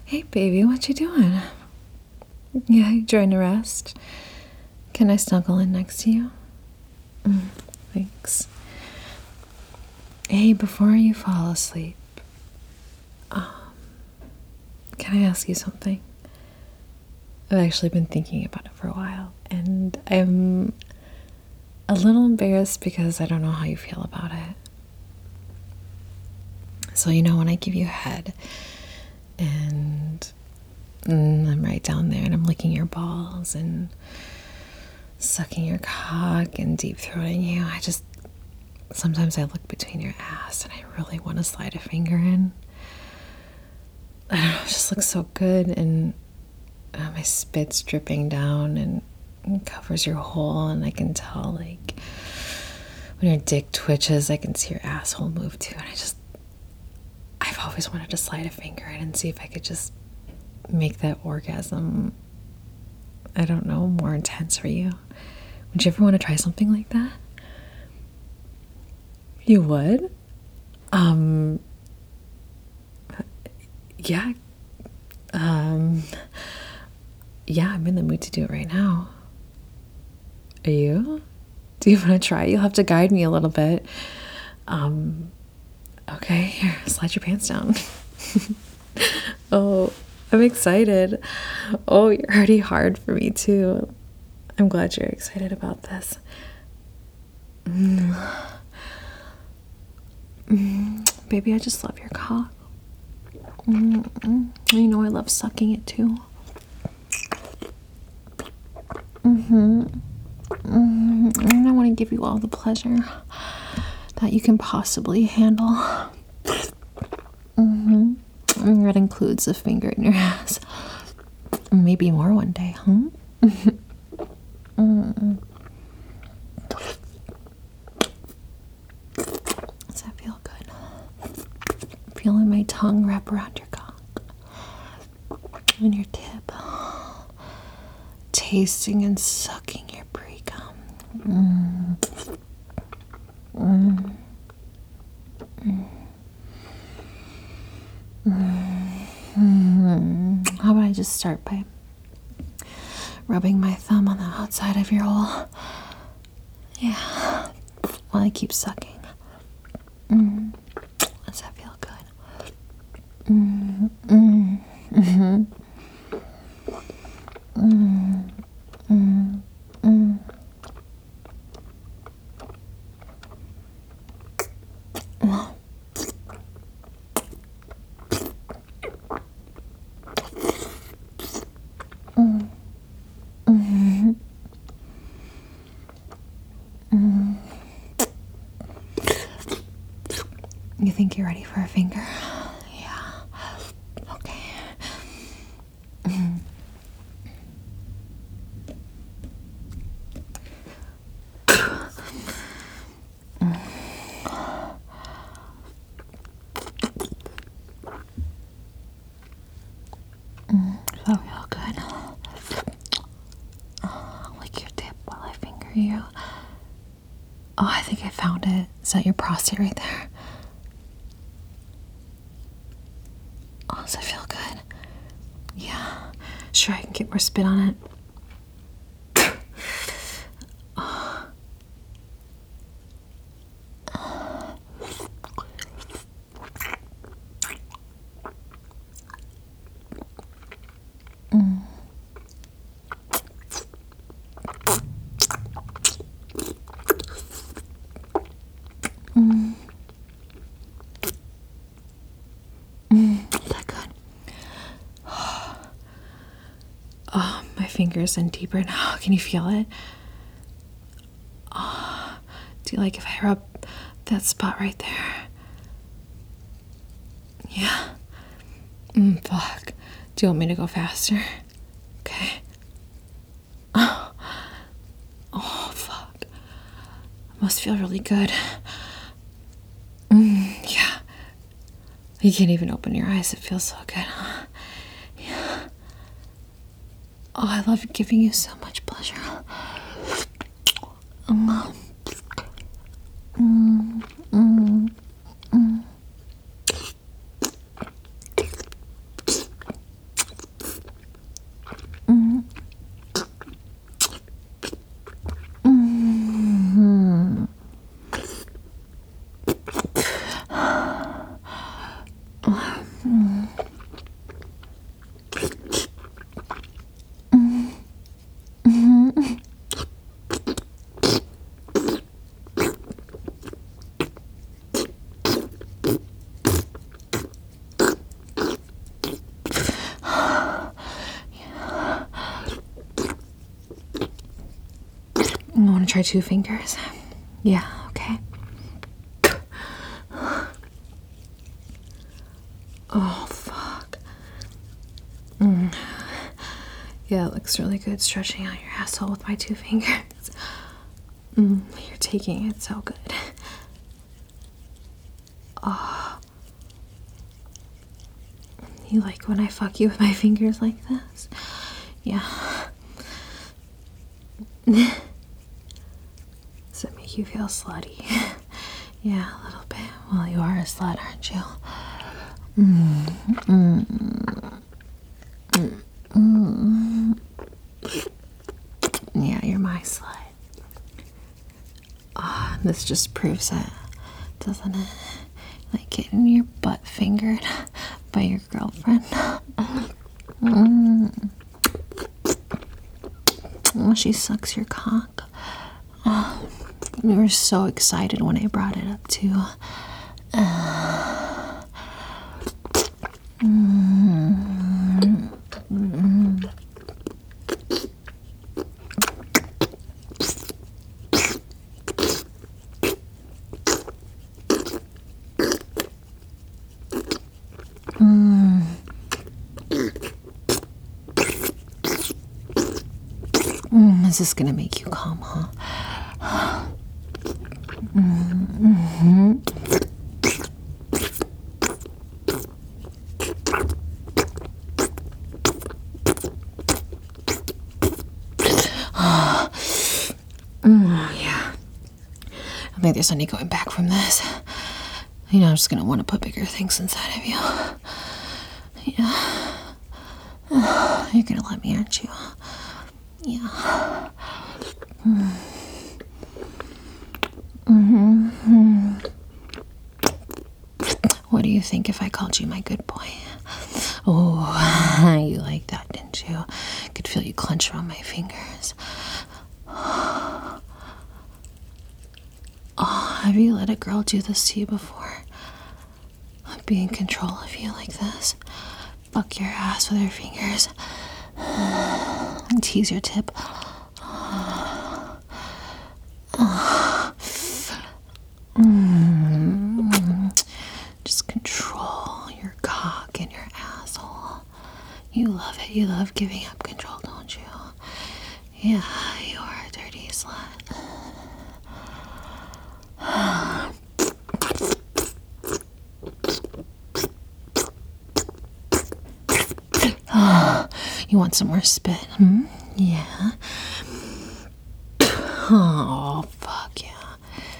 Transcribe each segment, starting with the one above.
Hey, baby, what you doing? Yeah, you trying to rest? Can I snuggle in next to you? Thanks. Hey, before you fall asleep, can I ask you something? I've actually been thinking about it for a while, and I'm a little embarrassed because I don't know how you feel about it. So, when I give you head, and I'm right down there, and I'm licking your balls, and sucking your cock, and deep throating you, sometimes I look between your ass, and I really want to slide a finger in. I don't know, it just looks so good, and my spit's dripping down and covers your hole, and I can tell, like, when your dick twitches, I can see your asshole move too, and I've always wanted to slide a finger in and see if I could just make that orgasm, I don't know, more intense for you. Would you ever want to try something like that? You would? Yeah. Yeah, I'm in the mood to do it right now. Are you? Do you want to try? You'll have to guide me a little bit. Okay, here, slide your pants down. Oh, I'm excited. Oh, you're already hard for me too. I'm glad you're excited about this. Baby, I just love your cock. I love sucking it too. And I want to give you all the pleasure that you can possibly handle. And that includes a finger in your ass. Maybe more one day, huh? Does that feel good? Feeling my tongue wrap around your cock and your tip. Tasting and sucking your pre-cum. How about I just start by rubbing my thumb on the outside of your hole? Yeah, while I keep sucking. Does that feel good? You think you're ready for a finger? Yeah. Okay. That feel good. Lick your tip while I finger you. Oh, I think I found it. Is that your prostate right there? Oh, does that feel good? Yeah. Sure, I can get more spit on it. Is that good? Oh, my finger's in deeper now. Can you feel it? Oh, do you like if I rub that spot right there? Yeah. Fuck. Do you want me to go faster? Okay. Oh, fuck. Must feel really good. Yeah. You can't even open your eyes. It feels so good, huh? Yeah. Oh, I love giving you so much pleasure. You want to try 2 fingers? Yeah, okay. Oh, fuck. Yeah, it looks really good stretching out your asshole with my 2 fingers. You're taking it so good. Oh. You like when I fuck you with my fingers like this? Yeah. Does it make you feel slutty? Yeah, a little bit. Well, you are a slut, aren't you? Yeah, you're my slut. This just proves it, doesn't it? Like getting your butt fingered by your girlfriend. She sucks your cock. We were so excited when I brought it up too. Is this gonna make you calm, huh? Yeah. I think there's any going back from this. I'm just gonna want to put bigger things inside of you. Yeah. You're gonna let me, aren't you? Yeah. What do you think if I called you my good boy? Oh, you like that, didn't you? Could feel you clench around my fingers. Oh, have you let a girl do this to you before? Be in control of you like this? Fuck your ass with her fingers. Tease your tip. Just control your cock and your asshole. You love it. You love giving up control, don't you? Yeah, you are a dirty slut. You want some more spit? Yeah. Oh, fuck yeah.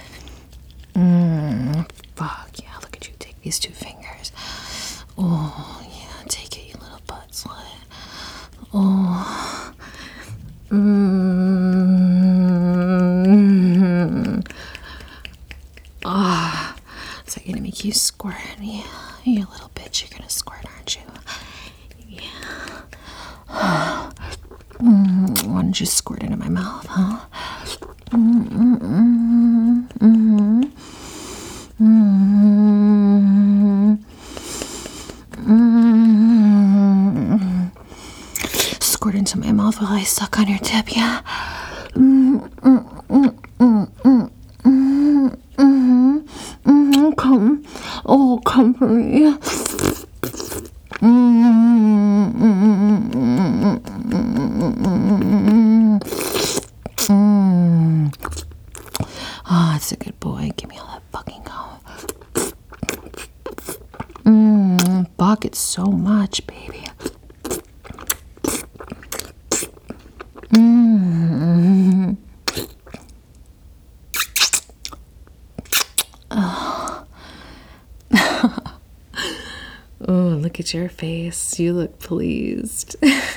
Fuck yeah. Look at you. Take these 2 fingers. Oh, yeah. Take it, you little butt slut. Oh. Is that gonna make you squirt? Yeah. You little bitch. You're gonna squirt, aren't you? Yeah. Why don't you squirt into my mouth, huh? Squirt into my mouth while I suck on your tip, yeah? Come. Oh, come for me. Oh, that's a good boy. Give me all that fucking cum. Fuck it so much, baby. Oh, look at your face. You look pleased.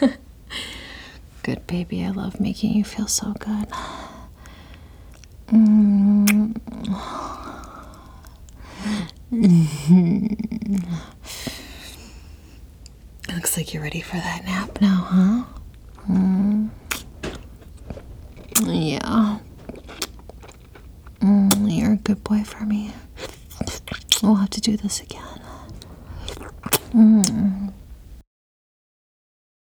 Good, baby. I love making you feel so good. Looks like you're ready for that nap now, huh? Yeah. You're a good boy for me. We'll have to do this again.